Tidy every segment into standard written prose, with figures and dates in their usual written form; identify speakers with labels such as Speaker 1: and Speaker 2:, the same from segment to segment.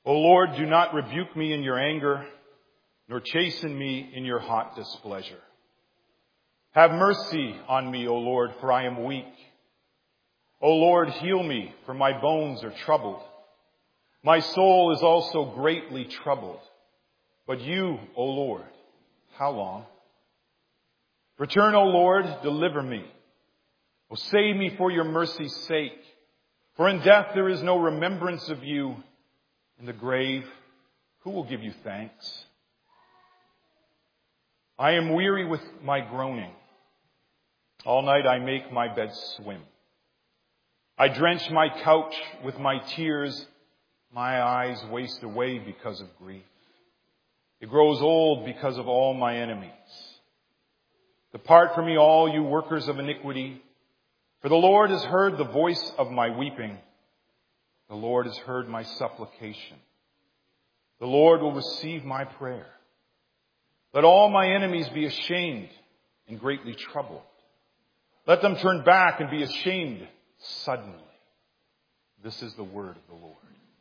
Speaker 1: O Lord, do not rebuke me in your anger, nor chasten me in your hot displeasure. Have mercy on me, O Lord, for I am weak. O Lord, heal me, for my bones are troubled. My soul is also greatly troubled. But you, O Lord, how long? Return, O Lord, deliver me. O save me for your mercy's sake. For in death there is no remembrance of you. In the grave, who will give you thanks? I am weary with my groaning. All night I make my bed swim. I drench my couch with my tears. My eyes waste away because of grief. It grows old because of all my enemies. Depart from me, all you workers of iniquity. For the Lord has heard the voice of my weeping. The Lord has heard my supplication. The Lord will receive my prayer. Let all my enemies be ashamed and greatly troubled. Let them turn back and be ashamed suddenly. This is the word of the Lord.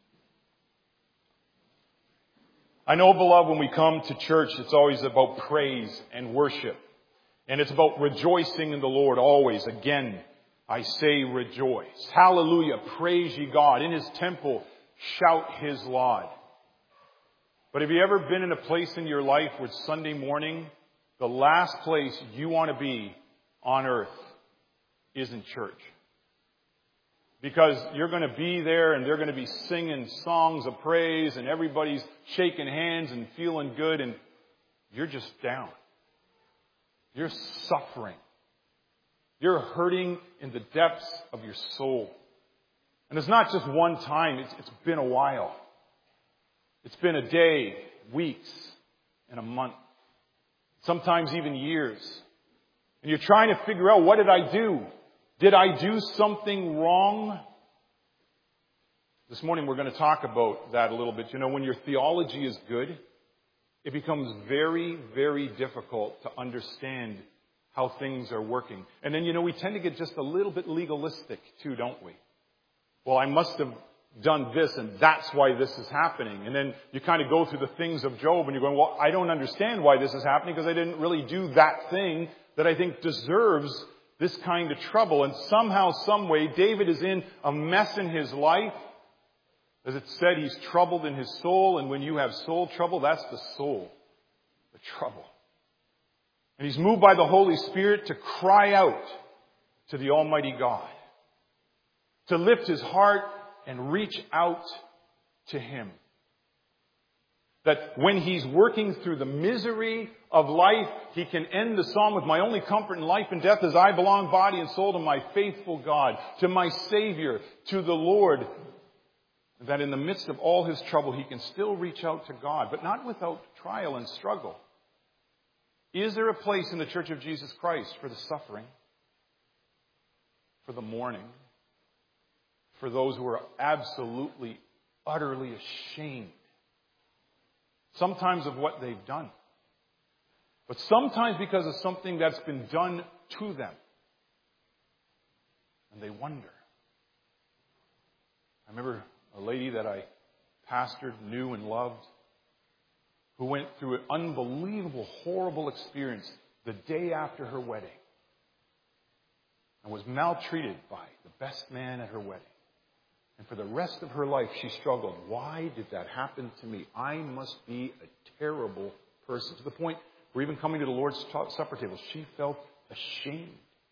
Speaker 1: I know, beloved, when we come to church, it's always about praise and worship. And it's about rejoicing in the Lord always. Again, I say rejoice. Hallelujah. Praise ye God. In his temple, shout his laud. But have you ever been in a place in your life where Sunday morning, the last place you want to be on earth is in church? Because you're going to be there and they're going to be singing songs of praise and everybody's shaking hands and feeling good and you're just down. You're suffering. You're hurting in the depths of your soul. And it's not just one time. It's been a while. It's been a day, weeks, and a month. Sometimes even years. And you're trying to figure out, what did I do? Did I do something wrong? This morning we're going to talk about that a little bit. You know, when your theology is good, it becomes very, very difficult to understand how things are working. And then, you know, we tend to get just a little bit legalistic too, don't we? Well, I must have done this and that's why this is happening. And then you kind of go through the things of Job and you're going, well, I don't understand why this is happening because I didn't really do that thing that I think deserves this kind of trouble. And somehow, some way, David is in a mess in his life. As it said, he's troubled in his soul. And when you have soul trouble, that's the soul, the trouble. And he's moved by the Holy Spirit to cry out to the Almighty God, to lift his heart and reach out to him. That when he's working through the misery of life, he can end the psalm with, my only comfort in life and death is I belong body and soul to my faithful God, to my Savior, to the Lord. That in the midst of all his trouble, he can still reach out to God, but not without trial and struggle. Is there a place in the Church of Jesus Christ for the suffering, for the mourning, for those who are absolutely, utterly ashamed, sometimes of what they've done, but sometimes because of something that's been done to them, and they wonder? I remember a lady that I pastored, knew and loved, who went through an unbelievable, horrible experience the day after her wedding and was maltreated by the best man at her wedding. And for the rest of her life, she struggled. Why did that happen to me? I must be a terrible person. To the point where even coming to the Lord's Supper table, she felt ashamed.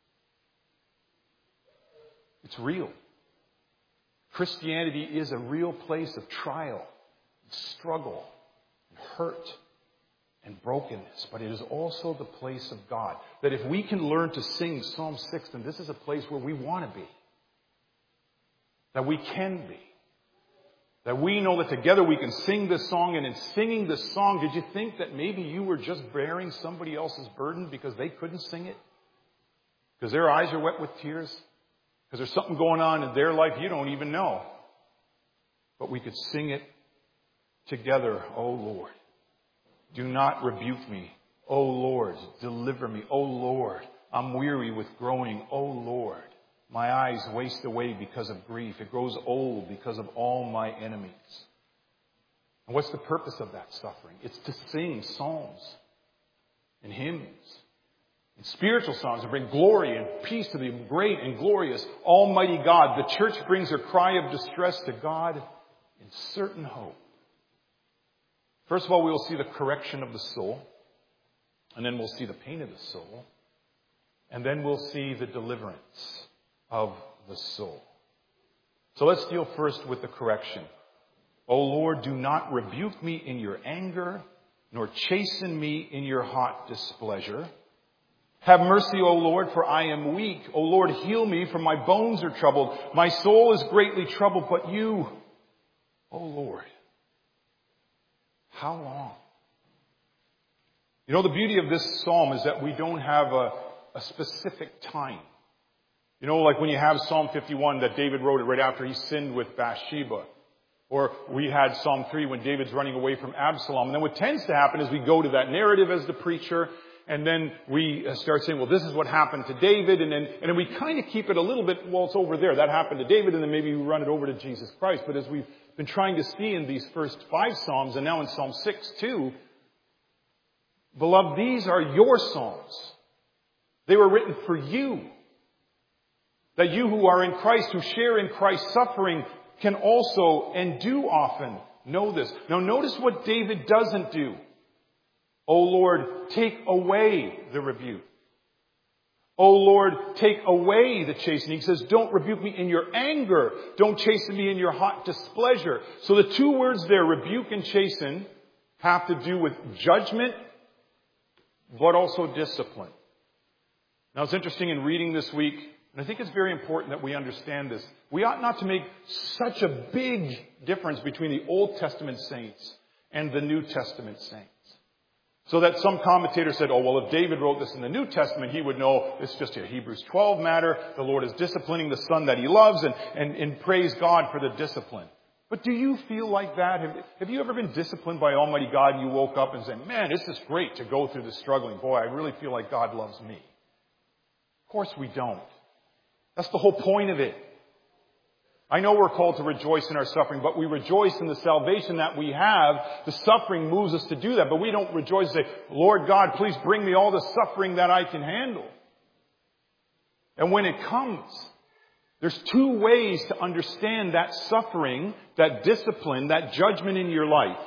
Speaker 1: It's real. Christianity is a real place of trial, and struggle, and hurt, and brokenness. But it is also the place of God. That if we can learn to sing Psalm 6, then this is a place where we want to be. That we can be. That we know that together we can sing this song. And in singing this song, did you think that maybe you were just bearing somebody else's burden because they couldn't sing it? Because their eyes are wet with tears? Because there's something going on in their life you don't even know. But we could sing it together. Oh Lord, do not rebuke me. Oh Lord, deliver me. Oh Lord, I'm weary with groaning. Oh Lord, my eyes waste away because of grief. It grows old because of all my enemies. And what's the purpose of that suffering? It's to sing psalms and hymns and spiritual songs and bring glory and peace to the great and glorious Almighty God. The church brings her cry of distress to God in certain hope. First of all, we will see the correction of the soul. And then we'll see the pain of the soul. And then we'll see the deliverance of the soul. So let's deal first with the correction. O Lord, do not rebuke me in your anger, nor chasten me in your hot displeasure. Have mercy, O Lord, for I am weak. O Lord, heal me, for my bones are troubled. My soul is greatly troubled, but you, O Lord, how long? You know, the beauty of this psalm is that we don't have a specific time. You know, like when you have Psalm 51 that David wrote it right after he sinned with Bathsheba. Or we had Psalm 3 when David's running away from Absalom. And then what tends to happen is we go to that narrative as the preacher, and then we start saying, well, this is what happened to David, and then we kind of keep it a little bit, well, it's over there. That happened to David, and then maybe we run it over to Jesus Christ. But as we've been trying to see in these first 5 Psalms, and now in Psalm 6 too, beloved, these are your Psalms. They were written for you. That you who are in Christ, who share in Christ's suffering, can also and do often know this. Now notice what David doesn't do. O Lord, take away the rebuke. O Lord, take away the chastening. He says, don't rebuke me in your anger. Don't chasten me in your hot displeasure. So the 2 words there, rebuke and chasten, have to do with judgment, but also discipline. Now it's interesting in reading this week, and I think it's very important that we understand this. We ought not to make such a big difference between the Old Testament saints and the New Testament saints. So that some commentator said, oh, well, if David wrote this in the New Testament, he would know it's just a Hebrews 12 matter. The Lord is disciplining the son that he loves, and praise God for the discipline. But do you feel like that? Have you ever been disciplined by Almighty God and you woke up and said, man, this is great to go through this struggling. Boy, I really feel like God loves me. Of course we don't. That's the whole point of it. I know we're called to rejoice in our suffering, but we rejoice in the salvation that we have. The suffering moves us to do that, but we don't rejoice and say, Lord God, please bring me all the suffering that I can handle. And when it comes, there's 2 ways to understand that suffering, that discipline, that judgment in your life.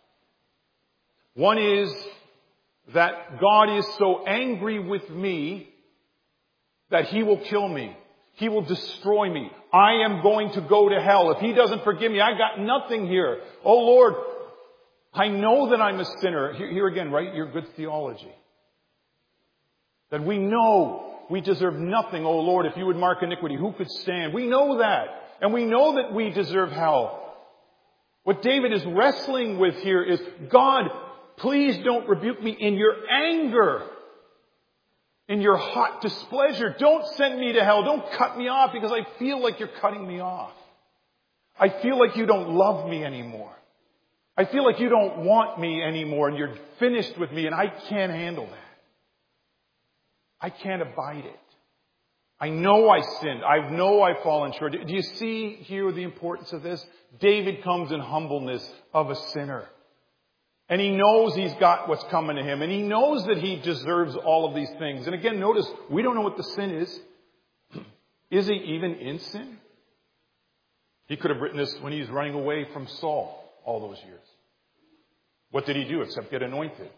Speaker 1: One is that God is so angry with me that he will kill me. He will destroy me. I am going to go to hell. If he doesn't forgive me, I got nothing here. Oh Lord, I know that I'm a sinner. Here again, right? Your good theology. That we know we deserve nothing. Oh Lord, if you would mark iniquity, who could stand? We know that. And we know that we deserve hell. What David is wrestling with here is, God, please don't rebuke me in your anger. In your hot displeasure. Don't send me to hell. Don't cut me off because I feel like you're cutting me off. I feel like you don't love me anymore. I feel like you don't want me anymore and you're finished with me and I can't handle that. I can't abide it. I know I sinned. I know I've fallen short. Do you see here the importance of this? David comes in humbleness of a sinner. And he knows he's got what's coming to him. And he knows that he deserves all of these things. And again, notice, we don't know what the sin is. Is he even in sin? He could have written this when he's running away from Saul all those years. What did he do except get anointed?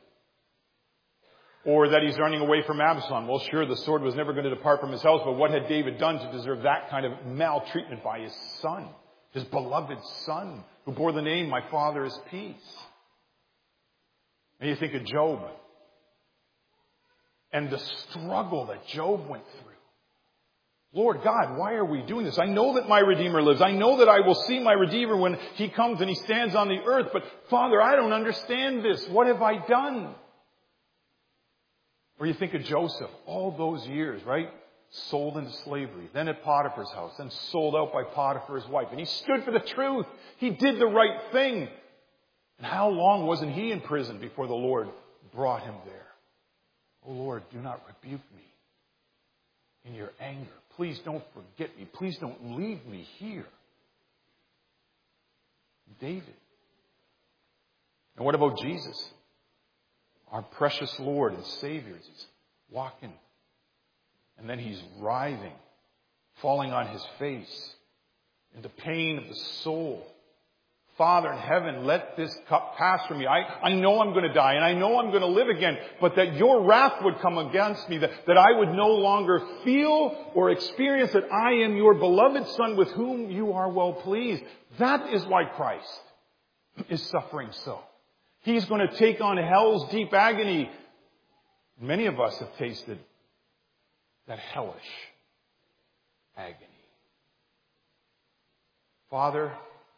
Speaker 1: Or that he's running away from Absalom. Well, sure, the sword was never going to depart from his house, but what had David done to deserve that kind of maltreatment by his son? His beloved son, who bore the name, my father is peace. And you think of Job and the struggle that Job went through. Lord God, why are we doing this? I know that my Redeemer lives. I know that I will see my Redeemer when he comes and he stands on the earth. But Father, I don't understand this. What have I done? Or you think of Joseph, all those years, right? Sold into slavery, then at Potiphar's house, then sold out by Potiphar's wife. And he stood for the truth. He did the right thing. And how long wasn't he in prison before the Lord brought him there? Oh Lord, do not rebuke me in your anger. Please don't forget me. Please don't leave me here. David. And what about Jesus? Our precious Lord and Savior. He's walking. And then he's writhing, falling on his face in the pain of the soul. Father in heaven, let this cup pass from me. I know I'm going to die and I know I'm going to live again, but that your wrath would come against me, that I would no longer feel or experience that I am your beloved Son with whom you are well pleased. That is why Christ is suffering so. He's going to take on hell's deep agony. Many of us have tasted that hellish agony. Father,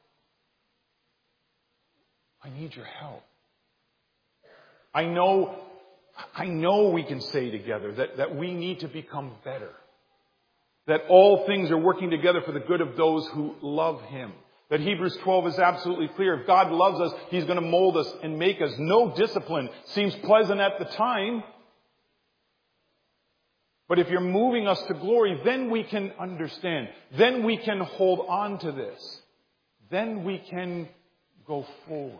Speaker 1: I need your help. I know we can say together that we need to become better. That all things are working together for the good of those who love him. That Hebrews 12 is absolutely clear. If God loves us, he's going to mold us and make us. No discipline seems pleasant at the time. But if you're moving us to glory, then we can understand. Then we can hold on to this. Then we can go forward.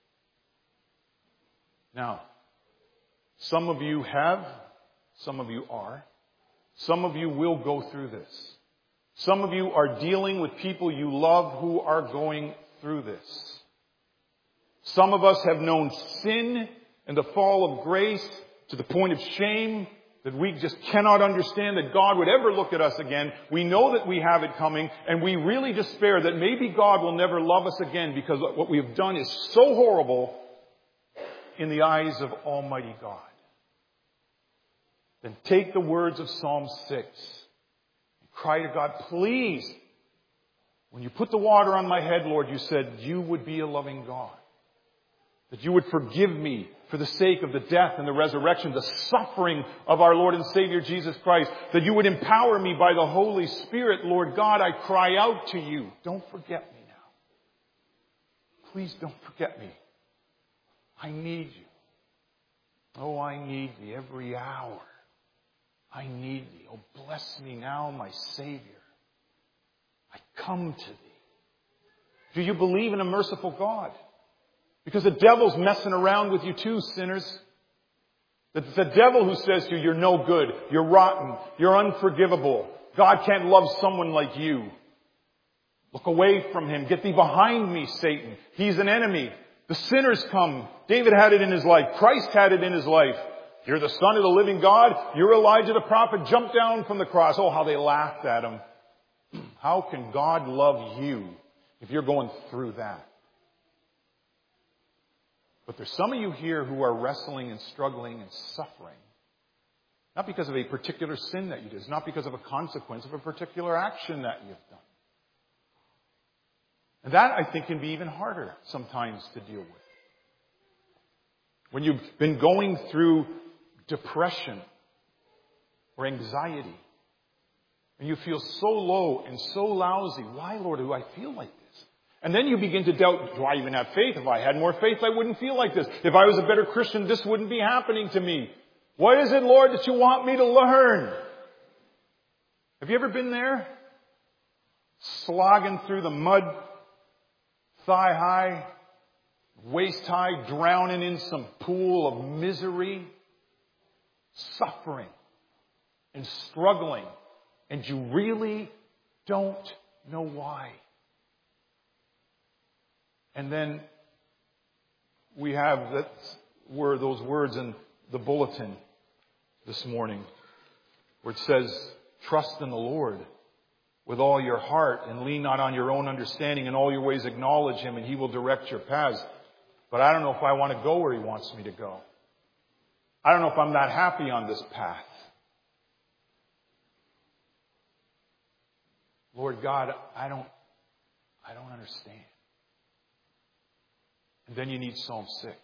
Speaker 1: Now, some of you have, some of you are, some of you will go through this. Some of you are dealing with people you love who are going through this. Some of us have known sin and the fall of grace to the point of shame that we just cannot understand that God would ever look at us again. We know that we have it coming, and we really despair that maybe God will never love us again because what we have done is so horrible in the eyes of Almighty God. Then take the words of Psalm 6 and cry to God, please, when you put the water on my head, Lord, you said you would be a loving God. That you would forgive me for the sake of the death and the resurrection, the suffering of our Lord and Savior Jesus Christ. That you would empower me by the Holy Spirit. Lord God, I cry out to you. Don't forget me now. Please don't forget me. I need you. Oh, I need thee every hour. I need thee. Oh, bless me now, my Savior. I come to thee. Do you believe in a merciful God? Because the devil's messing around with you too, sinners. It's the devil who says to you, you're no good, you're rotten, you're unforgivable. God can't love someone like you. Look away from him. Get thee behind me, Satan. He's an enemy. The sinners come. David had it in his life. Christ had it in his life. You're the Son of the living God. You're Elijah the prophet. Jump down from the cross. Oh, how they laughed at him. How can God love you if you're going through that? But there's some of you here who are wrestling and struggling and suffering. Not because of a particular sin that you did. It's not because of a consequence of a particular action that you've done. And that, I think, can be even harder sometimes to deal with. When you've been going through depression or anxiety, and you feel so low and so lousy. Why, Lord, do I feel like this? And then you begin to doubt, do I even have faith? If I had more faith, I wouldn't feel like this. If I was a better Christian, this wouldn't be happening to me. What is it, Lord, that you want me to learn? Have you ever been there? Slogging through the mud, thigh high, waist high, drowning in some pool of misery, suffering and struggling, and you really don't know why. And then we have those words in the bulletin this morning where it says, trust in the Lord with all your heart and lean not on your own understanding. In all your ways acknowledge him and he will direct your paths. But I don't know if I want to go where he wants me to go. I don't know if I'm that happy on this path. Lord God, I don't understand. And then you need Psalm 6.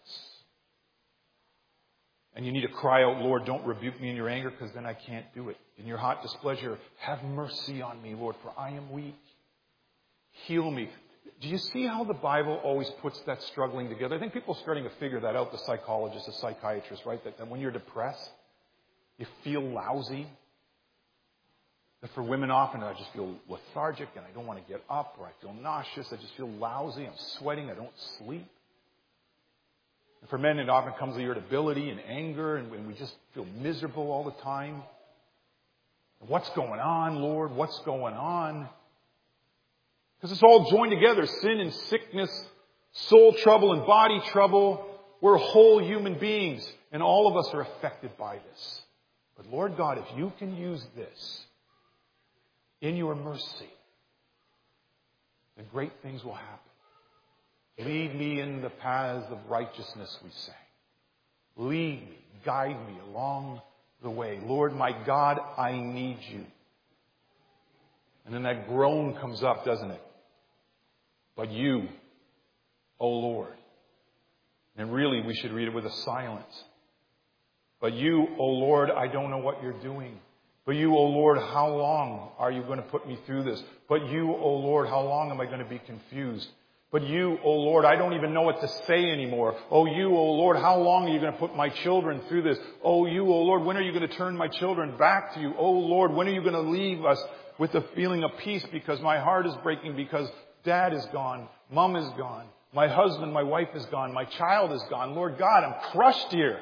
Speaker 1: And you need to cry out, Lord, don't rebuke me in your anger, because then I can't do it. In your hot displeasure, have mercy on me, Lord, for I am weak. Heal me. Do you see how the Bible always puts that struggling together? I think people are starting to figure that out, the psychologists, the psychiatrists, right? That when you're depressed, you feel lousy. That for women often, I just feel lethargic and I don't want to get up, or I feel nauseous. I just feel lousy. I'm sweating. I don't sleep. And for men, it often comes with irritability and anger, and we just feel miserable all the time. What's going on, Lord? What's going on? Because it's all joined together. Sin and sickness, soul trouble and body trouble. We're whole human beings, and all of us are affected by this. But Lord God, if you can use this in your mercy, then great things will happen. Lead me in the paths of righteousness, we say. Lead me, guide me along the way. Lord, my God, I need you. And then that groan comes up, doesn't it? But you, O Lord. And really, we should read it with a silence. But you, O Lord, I don't know what you're doing. But you, O Lord, how long are you going to put me through this? But you, O Lord, how long am I going to be confused? But you, O Lord, I don't even know what to say anymore. Oh, you, O Lord, how long are you going to put my children through this? Oh, you, O Lord, when are you going to turn my children back to you? Oh, Lord, when are you going to leave us with a feeling of peace? Because my heart is breaking because Dad is gone. Mom is gone. My husband, my wife is gone. My child is gone. Lord God, I'm crushed here.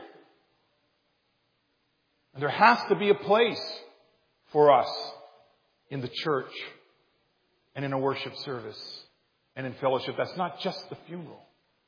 Speaker 1: And there has to be a place for us in the church and in a worship service and in fellowship. That's not just the funeral,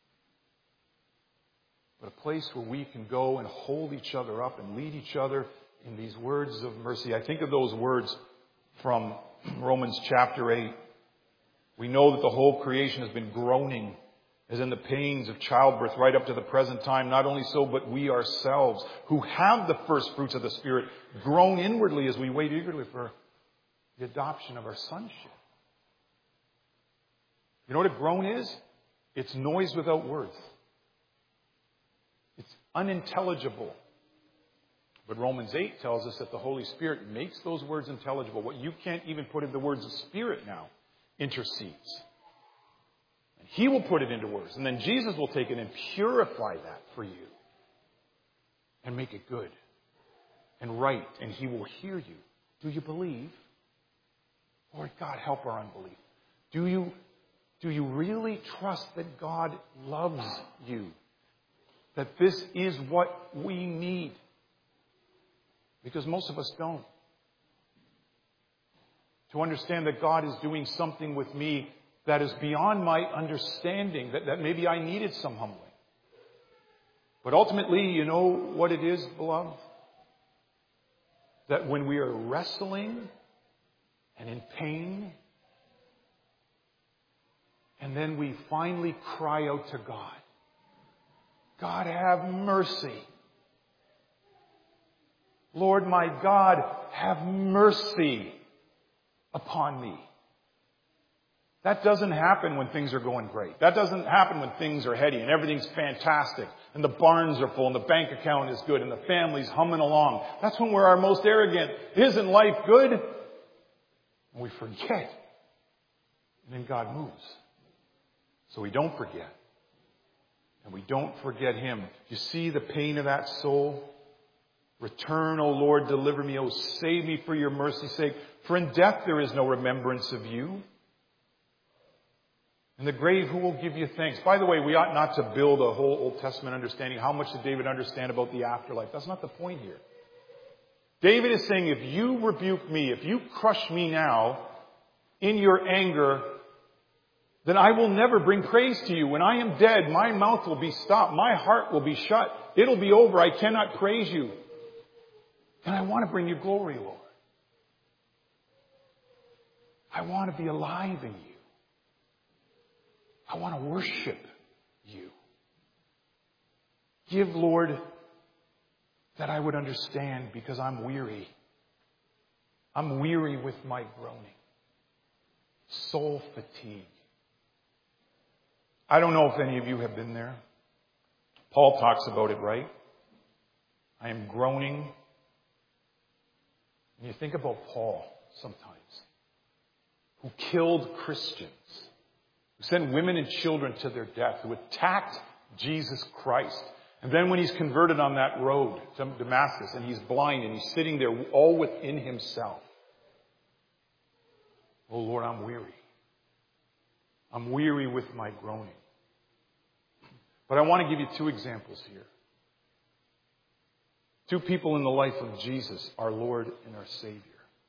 Speaker 1: but a place where we can go and hold each other up and lead each other in these words of mercy. I think of those words from Romans chapter 8. We know that the whole creation has been groaning as in the pains of childbirth right up to the present time. Not only so, but we ourselves, who have the first fruits of the Spirit, groan inwardly as we wait eagerly for the adoption of our sonship. You know what a groan is? It's noise without words. It's unintelligible. But Romans 8 tells us that the Holy Spirit makes those words intelligible. What you can't even put into words, the Spirit now intercedes. And He will put it into words. And then Jesus will take it and purify that for you. And make it good. And right. And He will hear you. Do you believe? Lord God, help our unbelief. Do you really trust that God loves you? That this is what we need? Because most of us don't. To understand that God is doing something with me that is beyond my understanding, that maybe I needed some humbling. But ultimately, you know what it is, beloved? That when we are wrestling and in pain, and then we finally cry out to God, God, have mercy. Lord, my God, have mercy upon me. That doesn't happen when things are going great. That doesn't happen when things are heady and everything's fantastic and the barns are full and the bank account is good and the family's humming along. That's when we're our most arrogant. Isn't life good? And we forget. And then God moves. So we don't forget. And we don't forget Him. You see the pain of that soul? Return, O Lord, deliver me. O save me for your mercy's sake. For in death there is no remembrance of you. In the grave, who will give you thanks? By the way, we ought not to build a whole Old Testament understanding. How much did David understand about the afterlife? That's not the point here. David is saying, if you rebuke me, if you crush me now in your anger, then I will never bring praise to you. When I am dead, my mouth will be stopped. My heart will be shut. It'll be over. I cannot praise you. And I want to bring you glory, Lord. I want to be alive in you. I want to worship you. Give, Lord, that I would understand, because I'm weary. I'm weary with my groaning. Soul fatigue. I don't know if any of you have been there. Paul talks about it, right? I am groaning. And you think about Paul sometimes, who killed Christians, who sent women and children to their death, who attacked Jesus Christ. And then when he's converted on that road to Damascus and he's blind and he's sitting there all within himself. Oh Lord, I'm weary. I'm weary with my groaning. But I want to give you two examples here. Two people in the life of Jesus, our Lord and our Savior.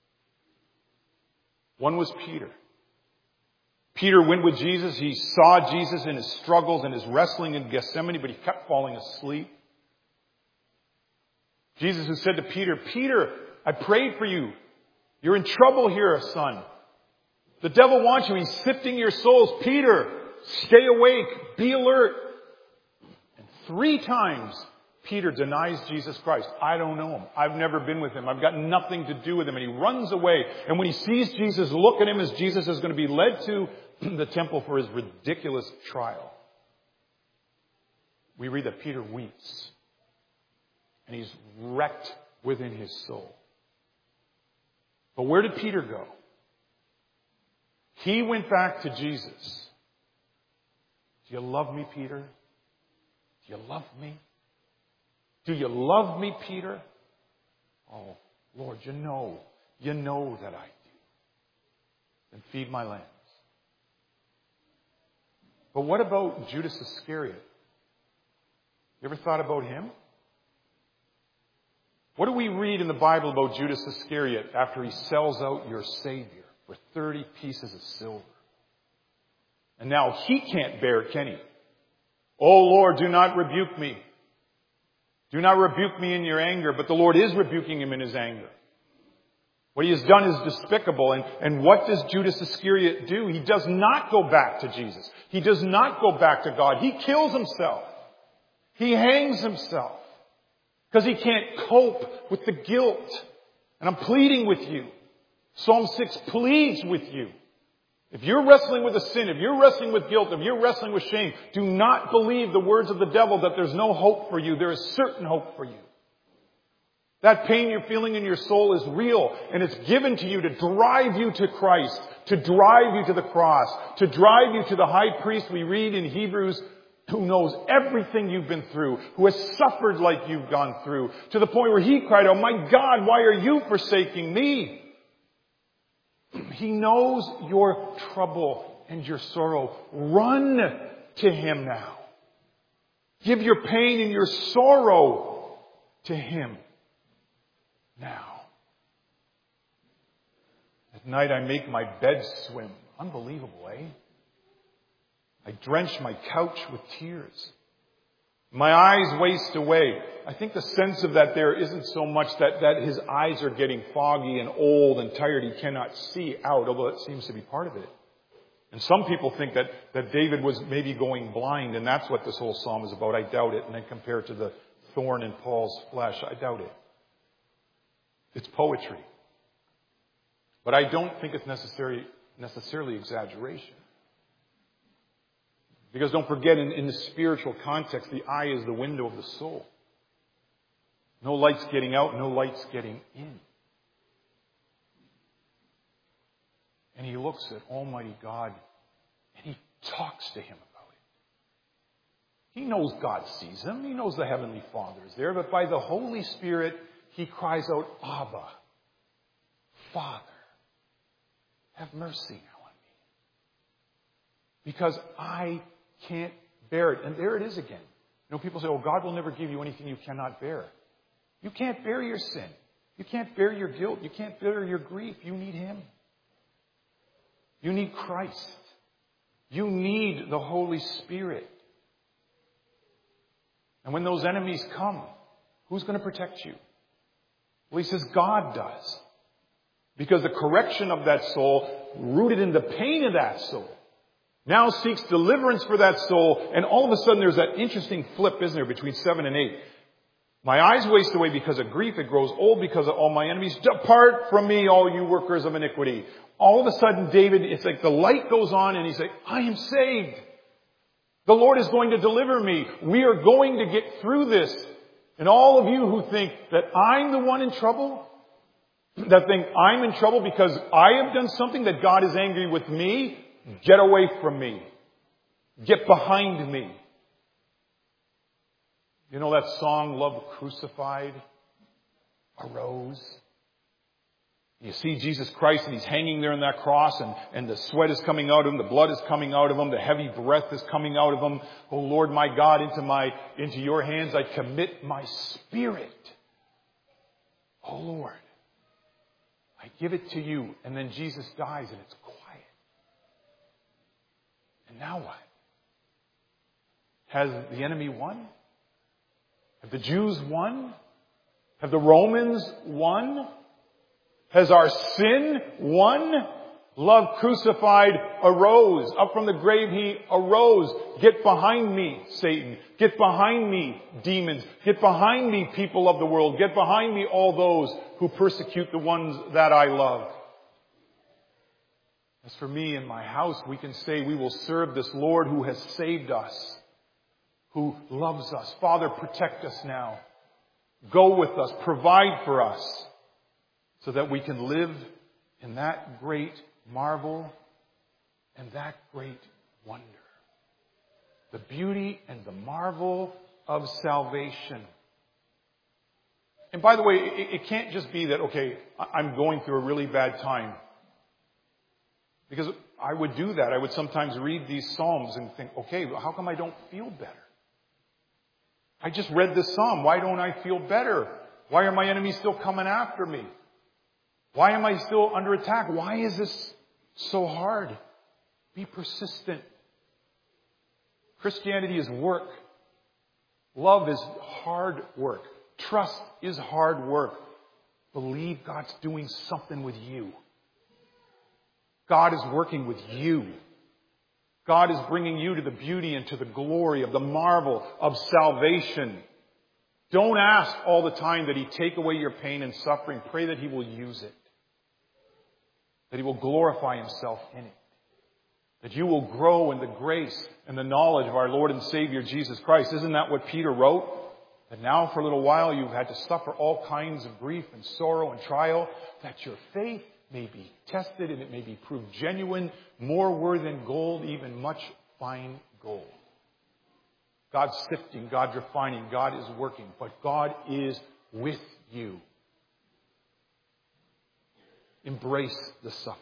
Speaker 1: One was Peter. Peter went with Jesus. He saw Jesus in his struggles and his wrestling in Gethsemane, but he kept falling asleep. Jesus who said to Peter, Peter, I prayed for you. You're in trouble here, son. The devil wants you. He's sifting your souls. Peter, stay awake. Be alert. And 3 times, Peter denies Jesus Christ. I don't know him. I've never been with him. I've got nothing to do with him. And he runs away. And when he sees Jesus, look at him as Jesus is going to be led to the temple for his ridiculous trial. We read that Peter weeps. And he's wrecked within his soul. But where did Peter go? He went back to Jesus. Do you love me, Peter? Do you love me? Do you love me, Peter? Oh, Lord, you know that I do. Then feed my lambs. But what about Judas Iscariot? You ever thought about him? What do we read in the Bible about Judas Iscariot after he sells out your Savior for 30 pieces of silver? And now he can't bear it, can he? Oh, Lord, do not rebuke me. Do not rebuke me in your anger. But the Lord is rebuking him in his anger. What he has done is despicable. And what does Judas Iscariot do? He does not go back to Jesus. He does not go back to God. He kills himself. He hangs himself. Because he can't cope with the guilt. And I'm pleading with you. Psalm 6 pleads with you. If you're wrestling with a sin, if you're wrestling with guilt, if you're wrestling with shame, do not believe the words of the devil that there's no hope for you. There is certain hope for you. That pain you're feeling in your soul is real, and it's given to you to drive you to Christ, to drive you to the cross, to drive you to the high priest we read in Hebrews, who knows everything you've been through, who has suffered like you've gone through, to the point where he cried out, my God, why are you forsaking me? He knows your trouble and your sorrow. Run to him now. Give your pain and your sorrow to him now. At night I make my bed swim. Unbelievable, eh? I drench my couch with tears. My eyes waste away. I think the sense of that there isn't so much that his eyes are getting foggy and old and tired. He cannot see out, although that seems to be part of it. And some people think that David was maybe going blind, and that's what this whole psalm is about. I doubt it. And then compare it to the thorn in Paul's flesh. I doubt it. It's poetry. But I don't think it's necessarily exaggeration. Because don't forget, in the spiritual context, the eye is the window of the soul. No light's getting out, no light's getting in. And he looks at Almighty God and he talks to him about it. He knows God sees him. He knows the Heavenly Father is there. But by the Holy Spirit, he cries out, Abba, Father, have mercy now on me. Because I can't bear it. And there it is again. You know, people say, oh, God will never give you anything you cannot bear. You can't bear your sin. You can't bear your guilt. You can't bear your grief. You need him. You need Christ. You need the Holy Spirit. And when those enemies come, who's going to protect you? Well, he says God does. Because the correction of that soul, rooted in the pain of that soul, now seeks deliverance for that soul. And all of a sudden there's that interesting flip, isn't there, between 7 and 8. My eyes waste away because of grief. It grows old because of all my enemies. Depart from me, all you workers of iniquity. All of a sudden, David, it's like the light goes on and he's like, I am saved. The Lord is going to deliver me. We are going to get through this. And all of you who think that I'm the one in trouble, that think I'm in trouble because I have done something, that God is angry with me, get away from me. Get behind me. You know that song, Love Crucified, Arose? You see Jesus Christ, and He's hanging there on that cross, and the sweat is coming out of Him, the blood is coming out of Him, the heavy breath is coming out of Him. Oh Lord my God, into your hands I commit my spirit. Oh Lord, I give it to you. And then Jesus dies and it's quiet. And now what? Has the enemy won? Have the Jews won? Have the Romans won? Has our sin won? Love crucified arose. Up from the grave He arose. Get behind me, Satan. Get behind me, demons. Get behind me, people of the world. Get behind me, all those who persecute the ones that I love. As for me and my house, we can say we will serve this Lord who has saved us, who loves us. Father, protect us now. Go with us. Provide for us, so that we can live in that great marvel and that great wonder. The beauty and the marvel of salvation. And by the way, it can't just be that, okay, I'm going through a really bad time. Because I would do that. I would sometimes read these Psalms and think, okay, how come I don't feel better? I just read this Psalm. Why don't I feel better? Why are my enemies still coming after me? Why am I still under attack? Why is this so hard? Be persistent. Christianity is work. Love is hard work. Trust is hard work. Believe God's doing something with you. God is working with you. God is bringing you to the beauty and to the glory of the marvel of salvation. Don't ask all the time that He take away your pain and suffering. Pray that He will use it. That He will glorify Himself in it. That you will grow in the grace and the knowledge of our Lord and Savior Jesus Christ. Isn't that what Peter wrote? That now for a little while you've had to suffer all kinds of grief and sorrow and trial, that your faith may be tested and it may be proved genuine, more worth than gold, even much fine gold. God's sifting, God's refining, God is working, but God is with you. Embrace the suffering.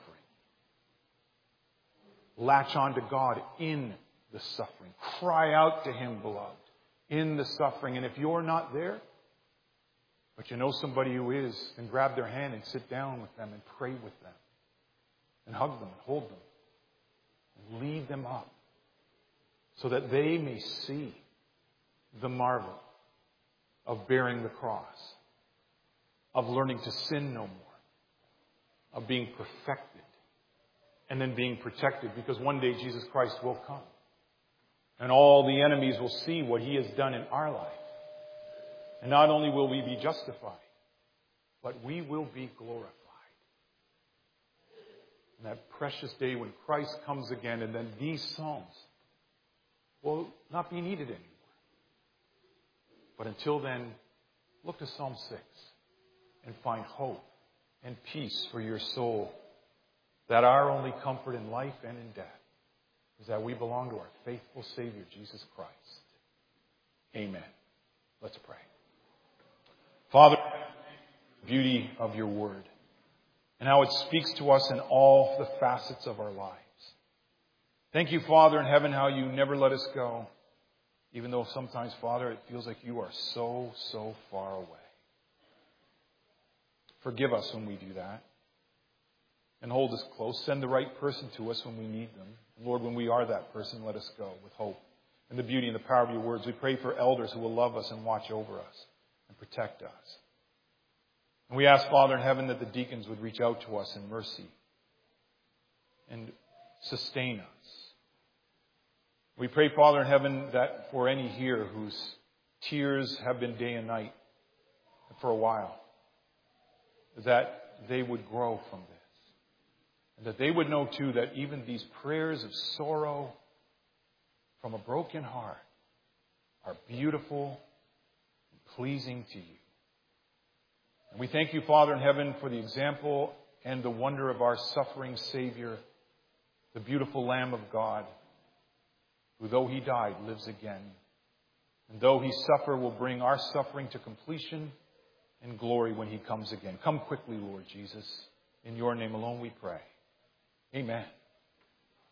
Speaker 1: Latch on to God in the suffering. Cry out to Him, beloved, in the suffering. And if you're not there, but you know somebody who is, then grab their hand and sit down with them and pray with them. And hug them and hold them. And lead them up. So that they may see the marvel of bearing the cross. Of learning to sin no more. Of being perfected. And then being protected. Because one day Jesus Christ will come. And all the enemies will see what He has done in our life. And not only will we be justified, but we will be glorified. And that precious day when Christ comes again, and then these Psalms will not be needed anymore. But until then, look to Psalm 6 and find hope and peace for your soul. That our only comfort in life and in death is that we belong to our faithful Savior, Jesus Christ. Amen. Let's pray. Father, the beauty of your word and how it speaks to us in all the facets of our lives. Thank you, Father in heaven, how you never let us go, even though sometimes, Father, it feels like you are so, so far away. Forgive us when we do that. And hold us close. Send the right person to us when we need them. Lord, when we are that person, let us go with hope and the beauty and the power of your words. We pray for elders who will love us and watch over us and protect us. And we ask, Father in heaven, that the deacons would reach out to us in mercy and sustain us. We pray, Father in heaven, that for any here whose tears have been day and night for a while, that they would grow from this. And that they would know, too, that even these prayers of sorrow from a broken heart are beautiful and pleasing to you. And we thank you, Father in heaven, for the example and the wonder of our suffering Savior, the beautiful Lamb of God, who, though He died, lives again. And though He suffered, will bring our suffering to completion and glory when He comes again. Come quickly, Lord Jesus. In your name alone we pray. Amen.